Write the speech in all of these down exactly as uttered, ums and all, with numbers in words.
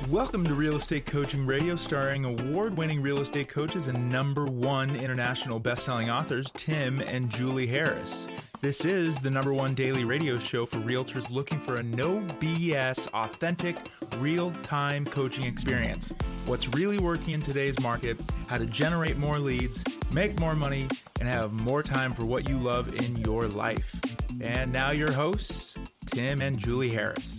Welcome to Real Estate Coaching Radio, starring award-winning real estate coaches and number one international best-selling authors, Tim and Julie Harris. This is the number one daily radio show for realtors looking for a no B S, authentic, real-time coaching experience. What's really working in today's market, how to generate more leads, make more money, and have more time for what you love in your life. And now your hosts, Tim and Julie Harris.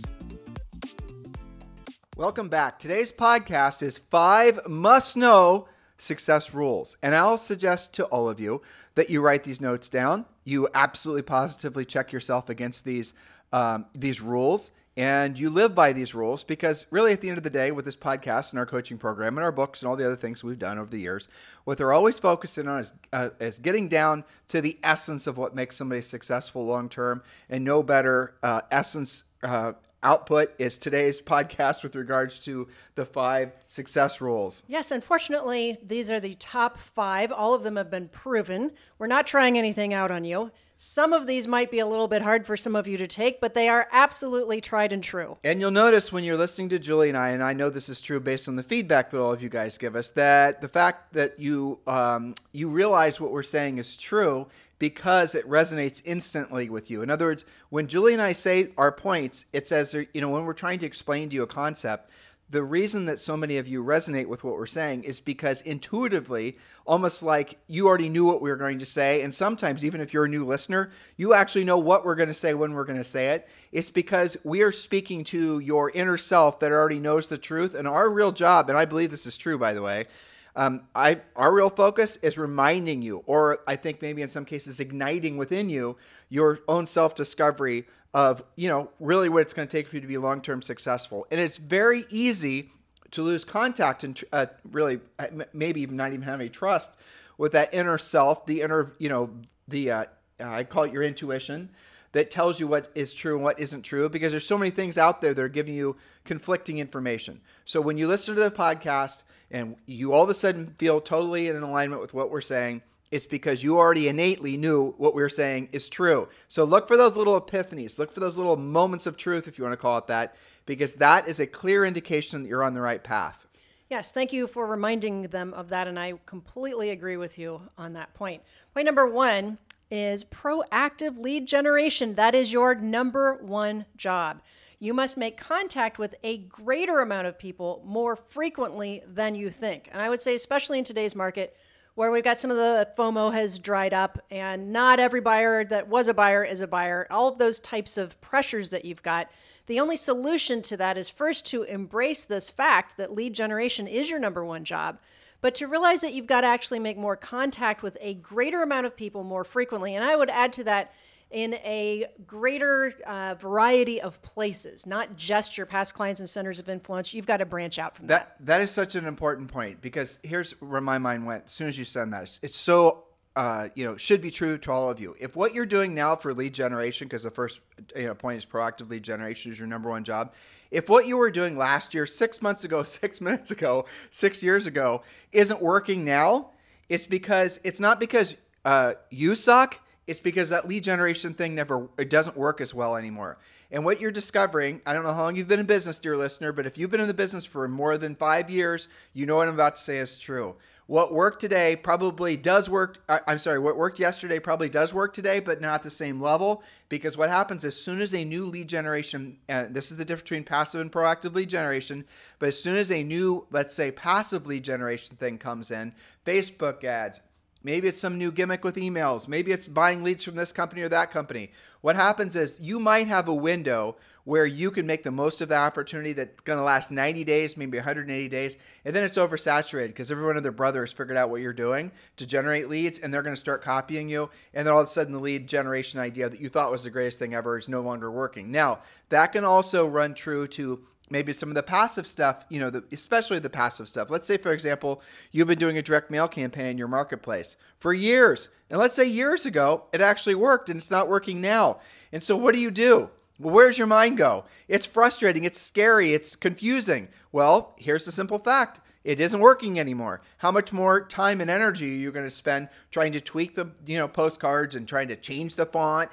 Welcome back. Today's podcast is five must-know success rules. And I'll suggest to all of you that you write these notes down. You absolutely positively check yourself against these um, these rules, and you live by these rules, because really at the end of the day, with this podcast and our coaching program and our books and all the other things we've done over the years, what they're always focusing on is, uh, is getting down to the essence of what makes somebody successful long-term, and no better uh, essence uh output is today's podcast with regards to the five success rules. Yes, unfortunately, these are the top five. All of them have been proven. We're not trying anything out on you. Some of these might be a little bit hard for some of you to take, but they are absolutely tried and true. And you'll notice when you're listening to Julie and I, and I know this is true based on the feedback that all of you guys give us, that the fact that you um, you realize what we're saying is true because it resonates instantly with you. In other words, when Julie and I say our points, it's as, you know, when we're trying to explain to you a concept, the reason that so many of you resonate with what we're saying is because intuitively, almost like you already knew what we were going to say. And sometimes, even if you're a new listener, you actually know what we're going to say when we're going to say it. It's because we are speaking to your inner self that already knows the truth. And our real job, and I believe this is true, by the way, Um, I our real focus is reminding you, or I think maybe in some cases igniting within you, your own self-discovery of, you know, really what it's going to take for you to be long-term successful. And it's very easy to lose contact and uh, really maybe even not even have any trust with that inner self, the inner, you know, the, uh, I call it your intuition, that tells you what is true and what isn't true, because there's so many things out there that are giving you conflicting information. So when you listen to the podcast and you all of a sudden feel totally in alignment with what we're saying, it's because you already innately knew what we were saying is true. So look for those little epiphanies. Look for those little moments of truth, if you want to call it that, because that is a clear indication that you're on the right path. Yes, thank you for reminding them of that, and I completely agree with you on that point. Point number one is proactive lead generation. That is your number one job. You must make contact with a greater amount of people more frequently than you think. And I would say, especially in today's market, where we've got some of the FOMO has dried up and not every buyer that was a buyer is a buyer, all of those types of pressures that you've got, the only solution to that is first to embrace this fact that lead generation is your number one job, but to realize that you've got to actually make more contact with a greater amount of people more frequently. And I would add to that, in a greater uh, variety of places, not just your past clients and centers of influence. You've got to branch out from that. That that is such an important point, because here's where my mind went as soon as you said that. It's so, uh, you know, should be true to all of you. If what you're doing now for lead generation, because the first you know, point is proactive lead generation is your number one job. If what you were doing last year, six months ago, six minutes ago, six years ago, isn't working now, it's because it's not because uh, you suck. It's because that lead generation thing never, it doesn't work as well anymore. And what you're discovering, I don't know how long you've been in business, dear listener, but if you've been in the business for more than five years, you know what I'm about to say is true. What worked today probably does work. I'm sorry, what worked yesterday probably does work today, but not at the same level, because what happens as soon as a new lead generation, and this is the difference between passive and proactive lead generation, but as soon as a new, let's say, passive lead generation thing comes in, Facebook ads, maybe it's some new gimmick with emails. Maybe it's buying leads from this company or that company. What happens is you might have a window where you can make the most of the opportunity that's going to last ninety days, maybe one hundred eighty days, and then it's oversaturated because everyone and their brother has figured out what you're doing to generate leads, and they're going to start copying you, and then all of a sudden the lead generation idea that you thought was the greatest thing ever is no longer working. Now, that can also run true to maybe some of the passive stuff, you know, the, especially the passive stuff. Let's say, for example, you've been doing a direct mail campaign in your marketplace for years. And let's say years ago, it actually worked and it's not working now. And so what do you do? Well, where's your mind go? It's frustrating. It's scary. It's confusing. Well, here's the simple fact. It isn't working anymore. How much more time and energy are you going to spend trying to tweak the, you know, postcards and trying to change the font and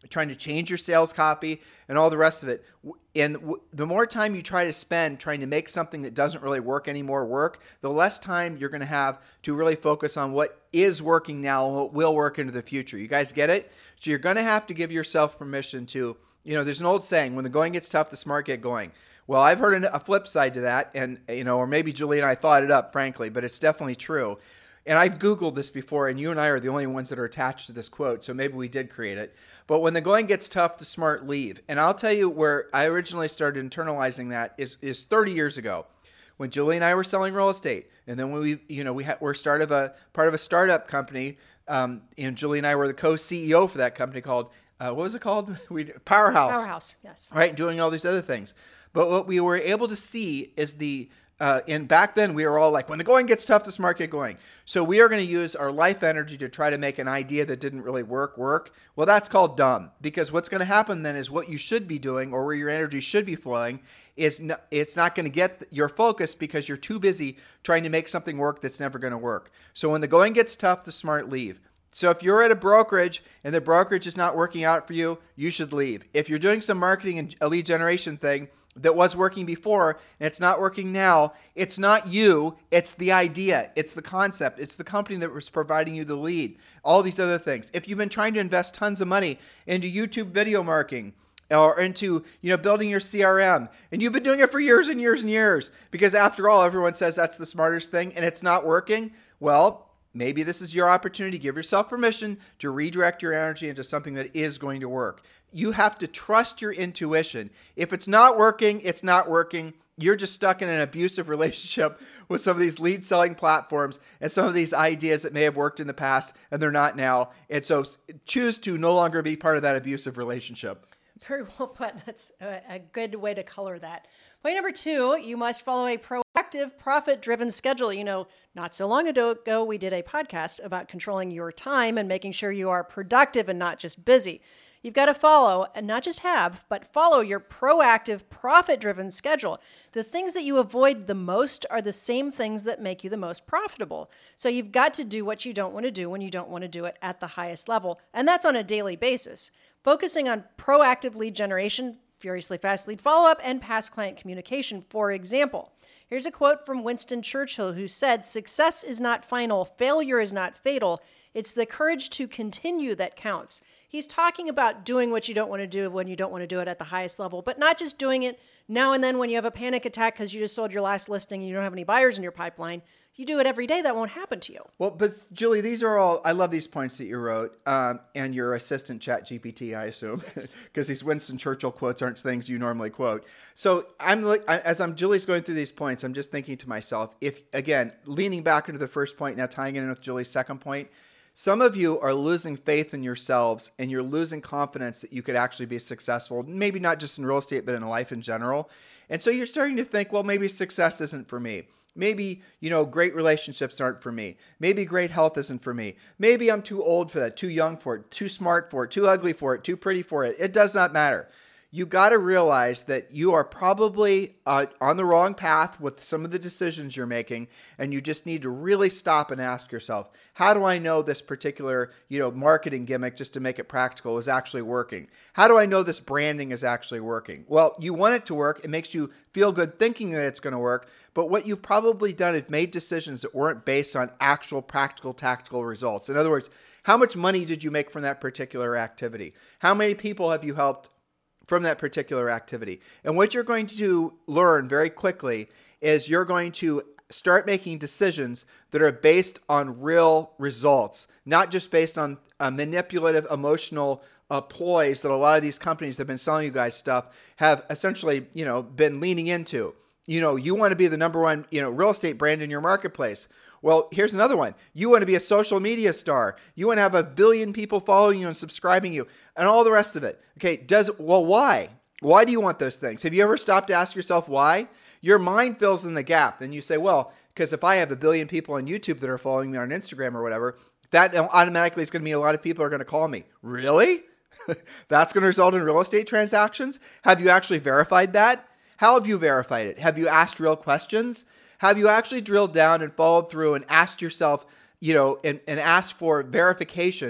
trying to change your sales copy and all the rest of it. And the more time you try to spend trying to make something that doesn't really work anymore work, the less time you're going to have to really focus on what is working now and what will work into the future. You guys get it? So you're going to have to give yourself permission to, you know, there's an old saying, when the going gets tough, the smart get going. Well, I've heard a flip side to that, and, you know, or maybe Julie and I thought it up, frankly, but it's definitely true. And I've Googled this before, and you and I are the only ones that are attached to this quote, so maybe we did create it. But when the going gets tough, the smart leave. And I'll tell you where I originally started internalizing that is, is thirty years ago, when Julie and I were selling real estate. And then when we, you know, we ha- were start of a, part of a startup company, um, and Julie and I were the co-C E O for that company called, uh, what was it called? we Powerhouse. Powerhouse, yes. Right, doing all these other things. But what we were able to see is the, uh, and back then we were all like, when the going gets tough, the smart get going. So we are going to use our life energy to try to make an idea that didn't really work, work. Well, that's called dumb, because what's going to happen then is what you should be doing, or where your energy should be flowing, is no, it's not going to get your focus because you're too busy trying to make something work that's never going to work. So when the going gets tough, the smart leave. So if you're at a brokerage and the brokerage is not working out for you, you should leave. If you're doing some marketing and a lead generation thing that was working before and it's not working now, it's not you, it's the idea, it's the concept, it's the company that was providing you the lead, all these other things. If you've been trying to invest tons of money into YouTube video marketing or into, you know, building your C R M, and you've been doing it for years and years and years, because after all, everyone says that's the smartest thing and it's not working, well, maybe this is your opportunity. Give yourself permission to redirect your energy into something that is going to work. You have to trust your intuition. If it's not working, it's not working. You're just stuck in an abusive relationship with some of these lead selling platforms and some of these ideas that may have worked in the past and they're not now. And so choose to no longer be part of that abusive relationship. Very well put. That's a, a good way to color that. Point number two, you must follow a proactive, profit-driven schedule. You know, not so long ago, we did a podcast about controlling your time and making sure you are productive and not just busy. You've got to follow, and not just have, but follow your proactive, profit-driven schedule. The things that you avoid the most are the same things that make you the most profitable. So you've got to do what you don't want to do when you don't want to do it at the highest level. And that's on a daily basis. Focusing on proactive lead generation, furiously fast lead follow-up, and past client communication, for example. Here's a quote from Winston Churchill, who said, "Success is not final, failure is not fatal. It's the courage to continue that counts." He's talking about doing what you don't want to do when you don't want to do it at the highest level, but not just doing it now and then when you have a panic attack because you just sold your last listing and you don't have any buyers in your pipeline. You do it every day, that won't happen to you. Well, but Julie, these are all, I love these points that you wrote, um, and your assistant ChatGPT, I assume, because yes. These Winston Churchill quotes aren't things you normally quote. So I'm like, as I'm Julie's going through these points, I'm just thinking to myself, if, again, leaning back into the first point, now tying it in with Julie's second point, some of you are losing faith in yourselves and you're losing confidence that you could actually be successful, maybe not just in real estate, but in life in general. And so you're starting to think, well, maybe success isn't for me. Maybe, you know, great relationships aren't for me. Maybe great health isn't for me. Maybe I'm too old for that, too young for it, too smart for it, too ugly for it, too pretty for it. It does not matter. You got to realize that you are probably uh, on the wrong path with some of the decisions you're making, and you just need to really stop and ask yourself, how do I know this particular, you know, marketing gimmick, just to make it practical, is actually working? How do I know this branding is actually working? Well, you want it to work. It makes you feel good thinking that it's going to work, but what you've probably done is made decisions that weren't based on actual practical, tactical results. In other words, how much money did you make from that particular activity? How many people have you helped from that particular activity? And what you're going to learn very quickly is you're going to start making decisions that are based on real results, not just based on uh, manipulative, emotional uh, ploys that a lot of these companies that have been selling you guys stuff have essentially, you know, been leaning into. You know, you want to be the number one, you know, real estate brand in your marketplace. Well, here's another one. You want to be a social media star. You want to have a billion people following you and subscribing you and all the rest of it. Okay, does well, why? Why do you want those things? Have you ever stopped to ask yourself why? Your mind fills in the gap. Then you say, well, because if I have a billion people on YouTube that are following me on Instagram or whatever, that automatically is going to mean a lot of people are going to call me. Really? That's going to result in real estate transactions? Have you actually verified that? How have you verified it? Have you asked real questions? Have you actually drilled down and followed through and asked yourself, you know, and, and asked for verification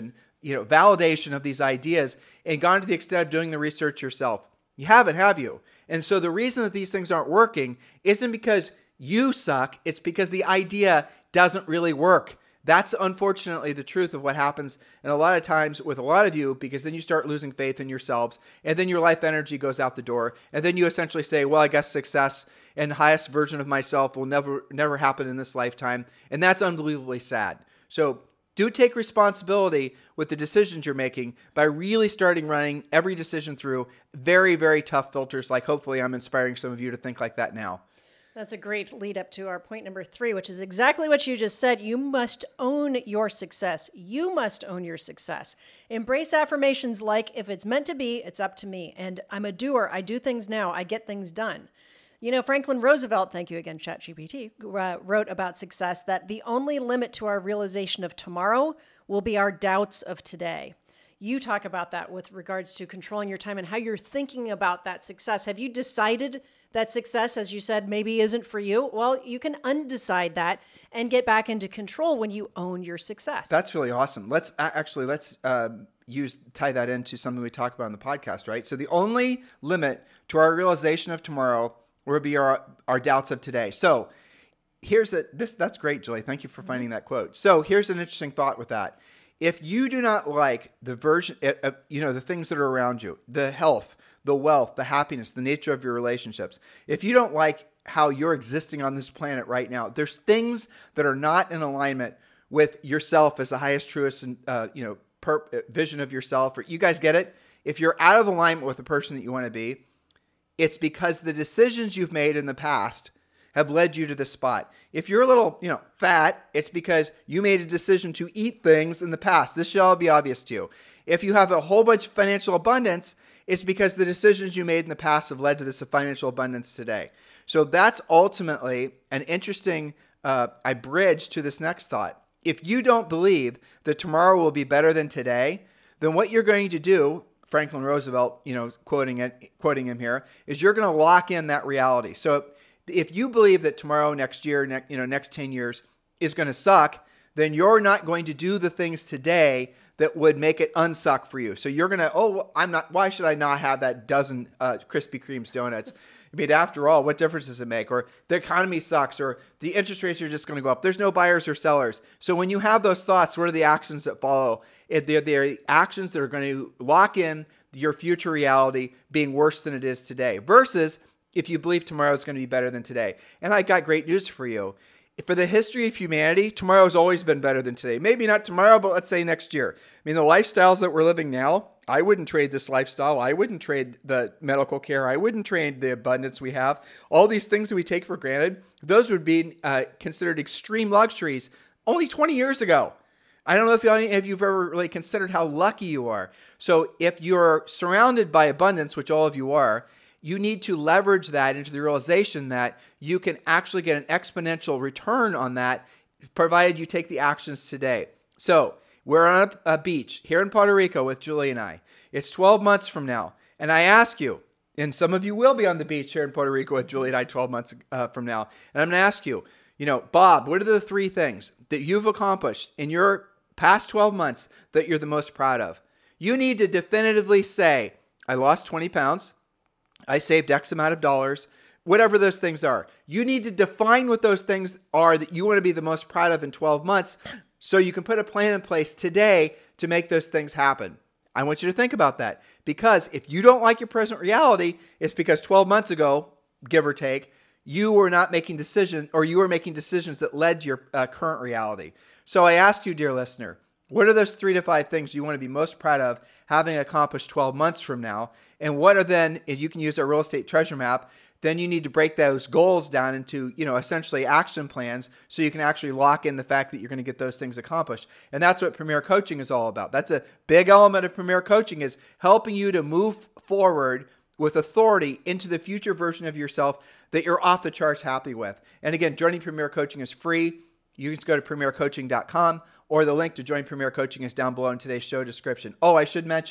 you know, validation of these ideas and gone to the extent of doing the research yourself? You haven't, have you? And so the reason that these things aren't working isn't because you suck. It's because the idea doesn't really work. That's unfortunately the truth of what happens. And a lot of times with a lot of you, because then you start losing faith in yourselves and then your life energy goes out the door. And then you essentially say, well, I guess success and highest version of myself will never, never happen in this lifetime. And that's unbelievably sad. So do take responsibility with the decisions you're making by really starting running every decision through very, very tough filters. Like hopefully I'm inspiring some of you to think like that now. That's a great lead up to our point number three, which is exactly what you just said. You must own your success. You must own your success. Embrace affirmations like, if it's meant to be, it's up to me. And I'm a doer. I do things now. I get things done. You know, Franklin Roosevelt, thank you again, ChatGPT, uh, wrote about success that the only limit to our realization of tomorrow will be our doubts of today. You talk about that with regards to controlling your time and how you're thinking about that success. Have you decided that success, as you said, maybe isn't for you? Well, you can undecide that and get back into control when you own your success. That's really awesome. Let's actually, let's uh, use, tie that into something we talk about in the podcast, right? So the only limit to our realization of tomorrow will be our, our doubts of today. So here's a, this, that's great, Julie. Thank you for finding that quote. So here's an interesting thought with that. If you do not like the version, uh, you know, the things that are around you, the health, the wealth, the happiness, the nature of your relationships, if you don't like how you're existing on this planet right now, there's things that are not in alignment with yourself as the highest, truest, uh, you know, per- vision of yourself. Or you guys get it? If you're out of alignment with the person that you want to be, it's because the decisions you've made in the past have led you to this spot. If you're a little, you know, fat, it's because you made a decision to eat things in the past. This should all be obvious to you. If you have a whole bunch of financial abundance, it's because the decisions you made in the past have led to this financial abundance today. So that's ultimately an interesting uh, I bridge to this next thought. If you don't believe that tomorrow will be better than today, then what you're going to do, Franklin Roosevelt, you know, quoting it, quoting him here, is you're going to lock in that reality. So if you believe that tomorrow, next year, ne- you know, next ten years is going to suck, then you're not going to do the things today that would make it unsuck for you. So you're going to, oh, I'm not, why should I not have that dozen uh, Krispy Kreme's donuts? I mean, after all, what difference does it make? Or the economy sucks, or the interest rates are just going to go up. There's no buyers or sellers. So when you have those thoughts, what are the actions that follow? If they're, they're actions that are going to lock in your future reality being worse than it is today, versus if you believe tomorrow is going to be better than today. And I got great news for you. For the history of humanity, tomorrow has always been better than today. Maybe not tomorrow, but let's say next year. I mean, the lifestyles that we're living now, I wouldn't trade this lifestyle. I wouldn't trade the medical care. I wouldn't trade the abundance we have. All these things that we take for granted, those would be uh, considered extreme luxuries only twenty years ago. I don't know if any of you have ever really considered how lucky you are. So if you're surrounded by abundance, which all of you are, you need to leverage that into the realization that you can actually get an exponential return on that, provided you take the actions today. So we're on a, a beach here in Puerto Rico with Julie and I. It's twelve months from now. And I ask you, and some of you will be on the beach here in Puerto Rico with Julie and I twelve months uh, from now. And I'm going to ask you, you know, Bob, what are the three things that you've accomplished in your past twelve months that you're the most proud of? You need to definitively say, I lost twenty pounds. I saved X amount of dollars, whatever those things are. You need to define what those things are that you want to be the most proud of in twelve months so you can put a plan in place today to make those things happen. I want you to think about that, because if you don't like your present reality, it's because twelve months ago, give or take, you were not making decisions, or you were making decisions that led to your uh, current reality. So I ask you, dear listener, what are those three to five things you want to be most proud of having accomplished twelve months from now? And what are then, if you can use our real estate treasure map, then you need to break those goals down into, you know, essentially action plans so you can actually lock in the fact that you're going to get those things accomplished. And that's what Premier Coaching is all about. That's a big element of Premier Coaching, is helping you to move forward with authority into the future version of yourself that you're off the charts happy with. And again, joining Premier Coaching is free. You can just go to premier coaching dot com, or the link to join Premier Coaching is down below in today's show description. Oh, I should mention,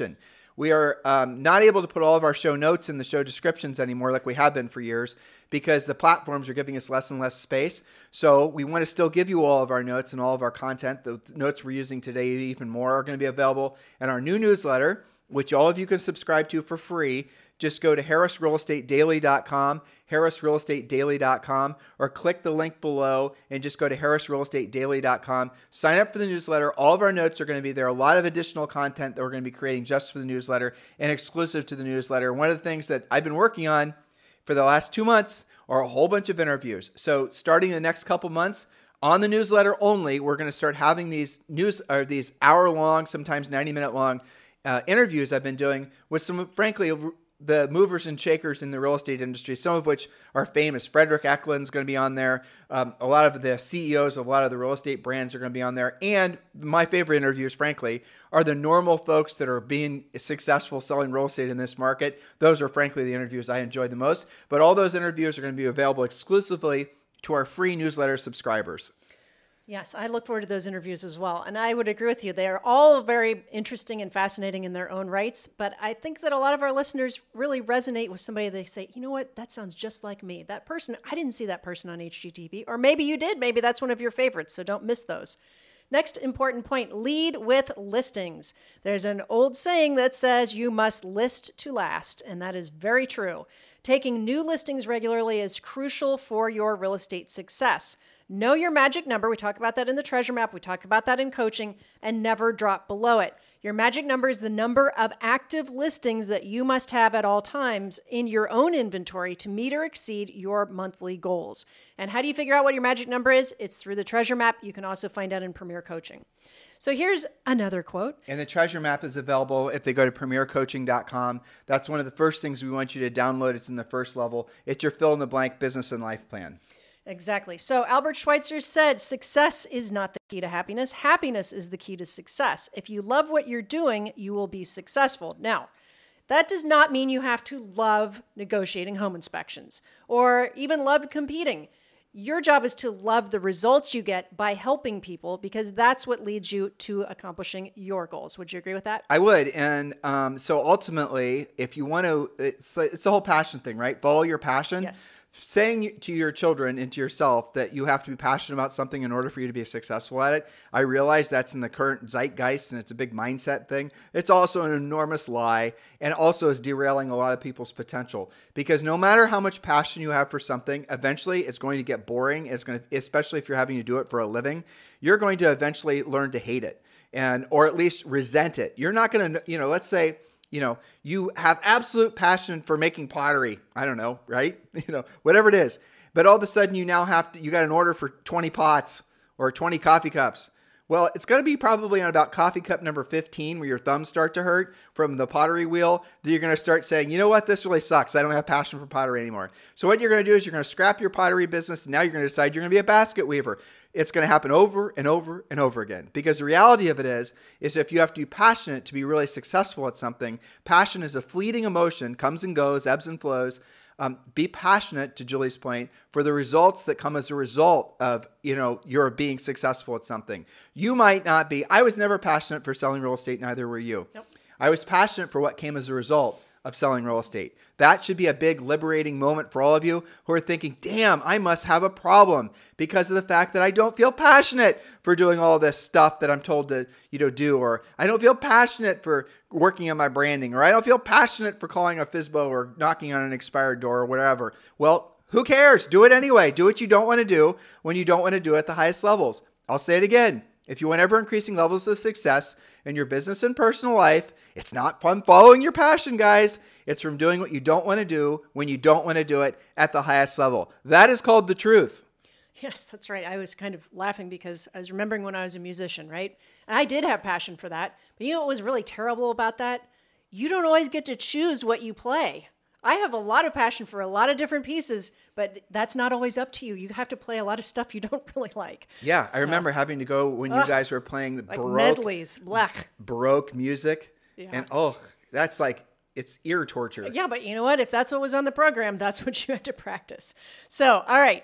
We are um, not able to put all of our show notes in the show descriptions anymore like we have been for years because the platforms are giving us less and less space. So we want to still give you all of our notes and all of our content. The notes we're using today, even more, are going to be available in our new newsletter, which all of you can subscribe to for free. Just go to harris real estate daily dot com, harris real estate daily dot com, or click the link below and just go to harris real estate daily dot com. Sign up for the newsletter. All of our notes are going to be there. A lot of additional content that we're going to be creating just for the newsletter and exclusive to the newsletter. One of the things that I've been working on for the last two months are a whole bunch of interviews. So starting in the next couple months, on the newsletter only, we're going to start having these news or these hour-long, sometimes ninety-minute-long uh, interviews I've been doing with some, frankly, the movers and shakers in the real estate industry, some of which are famous. Frederick Eklund's going to be on there. Um, a lot of the C E Os of a lot of the real estate brands are going to be on there. And my favorite interviews, frankly, are the normal folks that are being successful selling real estate in this market. Those are, frankly, the interviews I enjoy the most. But all those interviews are going to be available exclusively to our free newsletter subscribers. Yes, I look forward to those interviews as well. And I would agree with you. They are all very interesting and fascinating in their own rights. But I think that a lot of our listeners really resonate with somebody. They say, you know what, that sounds just like me. That person, I didn't see that person on H G T V. Or maybe you did. Maybe that's one of your favorites. So don't miss those. Next important point, lead with listings. There's an old saying that says you must list to last. And that is very true. Taking new listings regularly is crucial for your real estate success. Know your magic number. We talk about that in the treasure map. We talk about that in coaching, and never drop below it. Your magic number is the number of active listings that you must have at all times in your own inventory to meet or exceed your monthly goals. And how do you figure out what your magic number is? It's through the treasure map. You can also find out in Premier Coaching. So here's another quote. And the treasure map is available if they go to premier coaching dot com. That's one of the first things we want you to download. It's in the first level. It's your fill-in-the-blank business and life plan. Exactly. So Albert Schweitzer said, success is not the key to happiness. Happiness is the key to success. If you love what you're doing, you will be successful. Now, that does not mean you have to love negotiating home inspections or even love competing. Your job is to love the results you get by helping people, because that's what leads you to accomplishing your goals. Would you agree with that? I would. And um, so ultimately, if you want to, it's, it's the whole passion thing, right? Follow your passion. Yes. Saying to your children and to yourself that you have to be passionate about something in order for you to be successful at it, I realize that's in the current zeitgeist and it's a big mindset thing. It's also an enormous lie, and also is derailing a lot of people's potential, because no matter how much passion you have for something, eventually it's going to get boring. It's going to, especially if you're having to do it for a living, you're going to eventually learn to hate it, and or at least resent it. You're not going to, you know, let's say, you know, you have absolute passion for making pottery. I don't know, right? You know, whatever it is. But all of a sudden you now have to, you got an order for twenty pots or twenty coffee cups. Well, it's going to be probably on about coffee cup number fifteen where your thumbs start to hurt from the pottery wheel that you're going to start saying, you know what, this really sucks. I don't have passion for pottery anymore. So what you're going to do is you're going to scrap your pottery business, and now you're going to decide you're going to be a basket weaver. It's going to happen over and over and over again, because the reality of it is, is if you have to be passionate to be really successful at something, passion is a fleeting emotion, comes and goes, ebbs and flows. Um, be passionate, to Julie's point, for the results that come as a result of, you know, your being successful at something. You might not be. I was never passionate for selling real estate. Neither were you. Nope. I was passionate for what came as a result of selling real estate. That should be a big liberating moment for all of you who are thinking, damn, I must have a problem because of the fact that I don't feel passionate for doing all this stuff that I'm told to, you know, do, or I don't feel passionate for working on my branding, or I don't feel passionate for calling a F S B O or knocking on an expired door or whatever. Well, who cares? Do it anyway. Do what you don't want to do when you don't want to do it at the highest levels. I'll say it again. If you want ever increasing levels of success in your business and personal life, it's not from following your passion, guys. It's from doing what you don't want to do when you don't want to do it at the highest level. That is called the truth. Yes, that's right. I was kind of laughing because I was remembering when I was a musician, right? And I did have passion for that. But you know what was really terrible about that? You don't always get to choose what you play. I have a lot of passion for a lot of different pieces, but that's not always up to you. You have to play a lot of stuff you don't really like. Yeah, so, I remember having to go when you ugh, guys were playing the like Baroque, medleys, blech. Baroque music. Yeah. And oh, that's like, it's ear torture. Yeah, but you know what? If that's what was on the program, that's what you had to practice. So, all right.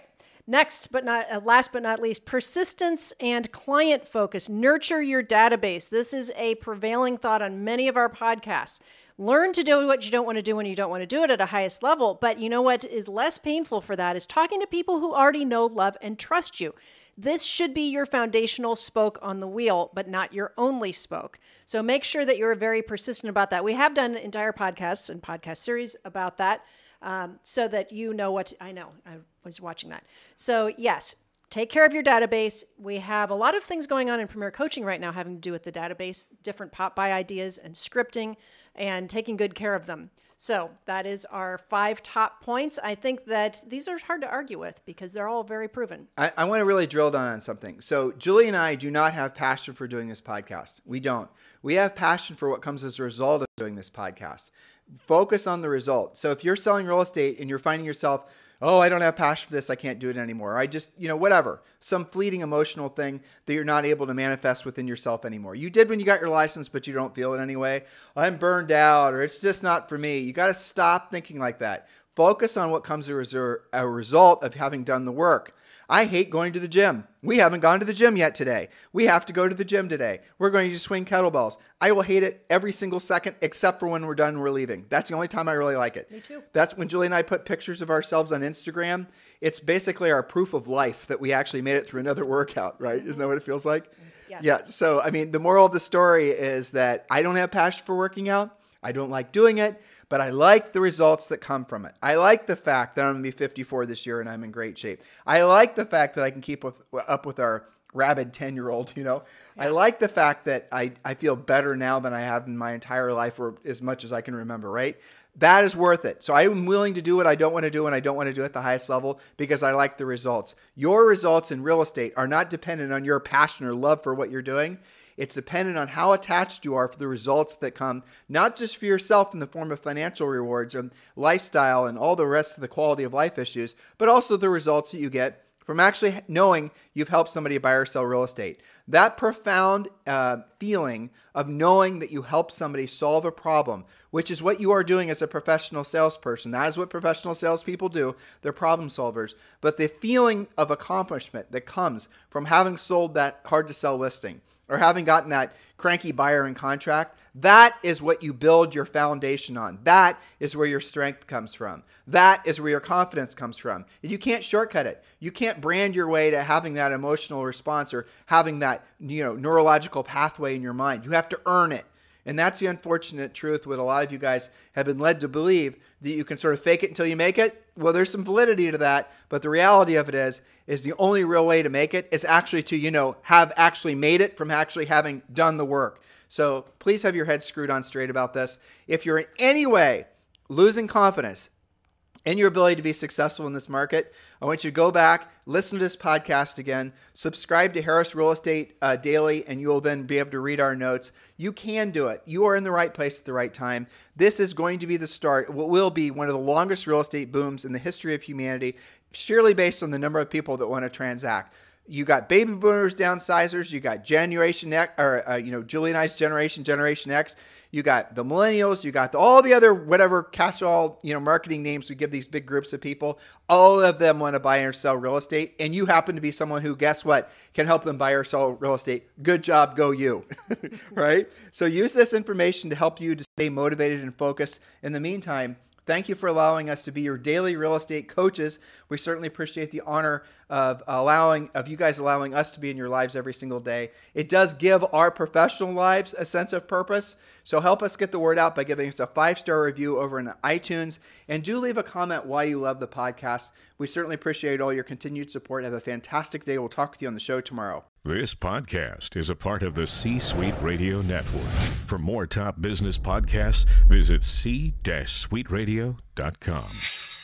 Next, but not uh, last but not least, persistence and client focus. Nurture your database. This is a prevailing thought on many of our podcasts. Learn to do what you don't want to do when you don't want to do it at a highest level. But you know what is less painful for that is talking to people who already know, love, and trust you. This should be your foundational spoke on the wheel, but not your only spoke. So make sure that you're very persistent about that. We have done entire podcasts and podcast series about that. Um, so that you know what, to, I know, I was watching that. So yes, take care of your database. We have a lot of things going on in Premier Coaching right now having to do with the database, different pop-by ideas and scripting and taking good care of them. So that is our five top points. I think that these are hard to argue with because they're all very proven. I, I want to really drill down on something. So Julie and I do not have passion for doing this podcast. We don't. We have passion for what comes as a result of doing this podcast. Focus on the result. So if you're selling real estate and you're finding yourself, oh, I don't have passion for this, I can't do it anymore. I just, you know, whatever. Some fleeting emotional thing that you're not able to manifest within yourself anymore. You did when you got your license, but you don't feel it anyway. I'm burned out or it's just not for me. You got to stop thinking like that. Focus on what comes as a result of having done the work. I hate going to the gym. We haven't gone to the gym yet today. We have to go to the gym today. We're going to swing kettlebells. I will hate it every single second except for when we're done and we're leaving. That's the only time I really like it. Me too. That's when Julie and I put pictures of ourselves on Instagram. It's basically our proof of life that we actually made it through another workout, right? Isn't that what it feels like? Yes. Yeah. So, I mean, the moral of the story is that I don't have passion for working out. I don't like doing it, but I like the results that come from it. I like the fact that I'm going to be fifty-four this year and I'm in great shape. I like the fact that I can keep with, up with our rabid ten-year-old, you know. Yeah. I like the fact that I, I feel better now than I have in my entire life or as much as I can remember, right? That is worth it. So I'm willing to do what I don't want to do and I don't want to do it at the highest level because I like the results. Your results in real estate are not dependent on your passion or love for what you're doing. It's dependent on how attached you are for the results that come, not just for yourself in the form of financial rewards and lifestyle and all the rest of the quality of life issues, but also the results that you get from actually knowing you've helped somebody buy or sell real estate. That profound uh, feeling of knowing that you helped somebody solve a problem, which is what you are doing as a professional salesperson. That is what professional salespeople do. They're problem solvers. But the feeling of accomplishment that comes from having sold that hard to sell listing, or having gotten that cranky buyer in contract, that is what you build your foundation on. That is where your strength comes from. That is where your confidence comes from. And you can't shortcut it. You can't brand your way to having that emotional response or having that, you know, neurological pathway in your mind. You have to earn it. And that's the unfortunate truth what a lot of you guys have been led to believe, that you can sort of fake it until you make it. Well, there's some validity to that, but the reality of it is, is the only real way to make it is actually to, you know, have actually made it from actually having done the work. So please have your head screwed on straight about this. If you're in any way losing confidence in your ability to be successful in this market, I want you to go back, listen to this podcast again, subscribe to Harris Real Estate uh, Daily, and you'll then be able to read our notes. You can do it. You are in the right place at the right time. This is going to be the start, what will be one of the longest real estate booms in the history of humanity, surely based on the number of people that want to transact. You got baby boomers, downsizers. You got Generation X, or uh, you know, Julie and I's generation, Generation X. You got the millennials. You got the, all the other whatever catch-all, you know, marketing names we give these big groups of people. All of them want to buy or sell real estate, and you happen to be someone who, guess what, can help them buy or sell real estate. Good job, go you, right? So use this information to help you to stay motivated and focused. In the meantime, thank you for allowing us to be your daily real estate coaches. We certainly appreciate the honor of allowing of you guys allowing us to be in your lives every single day. It does give our professional lives a sense of purpose. So help us get the word out by giving us a five-star review over in iTunes. And do leave a comment why you love the podcast. We certainly appreciate all your continued support. Have a fantastic day. We'll talk with you on the show tomorrow. This podcast is a part of the C-Suite Radio Network. For more top business podcasts, visit c suite radio dot com.